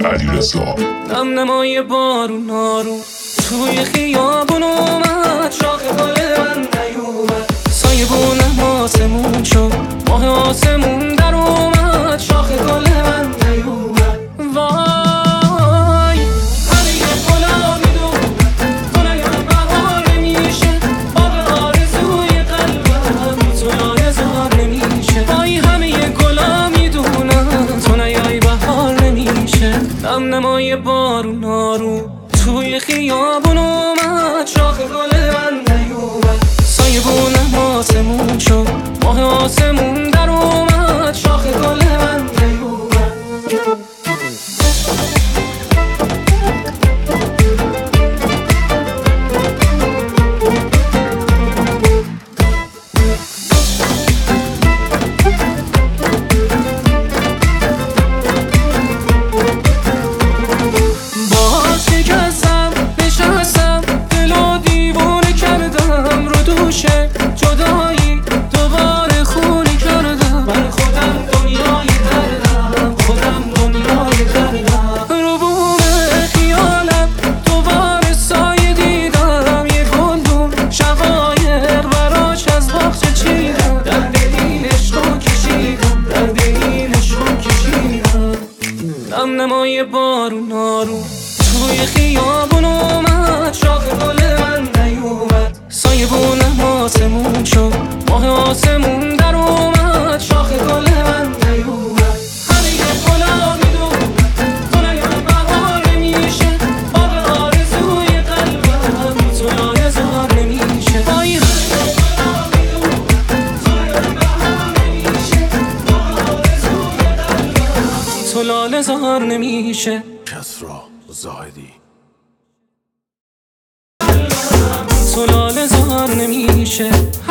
علیرضا. نمنمای بارون نارون توی خیابون اومد، شاخ گل من نیومد، سایه بونم آسمون شد، ماه آسمون در اومد، شاخ گل من نیومد. وای همه گلا میدون تو نیام بهار نمیشه، باغ آرزوی قلبم تو یادگار نمیشه. وای همه گلا میدونن تو نیای بهار نمیشه. نمنمای بارون آروم توی خیابون اومد، شاخ گل من نیومد، سایه بونم آسمون شد، ماه آسمون در اومد، شاخ گل من نیومد. جدایی دوباره خونی کردم، من خودم دنیای دردم، خودم دنیای دردم. رو بوم خیالم دوباره سایه دیدم، یه گلدون شقایر براش از باغچه چیدم، درد این عشقو کشیدم، درد این عشقو کشیدم. نمنمای بارون آروم توی خیابون اومد، شاخ گل من نیومد، سایه بونم آسمون شد، ماه آسمون در اومد، شاخ گل من نیومد. همه گلا میدون تو نیام بهار نمیشه، باغ آرزوی قلبم تو یادگار نمیشه. وای همه گلا میدون تو نیام بهار نمیشه، باغ آرزوی قلبم تو لاله زار نمیشه. کسرا زاهدی تو لاله زار نمیشه.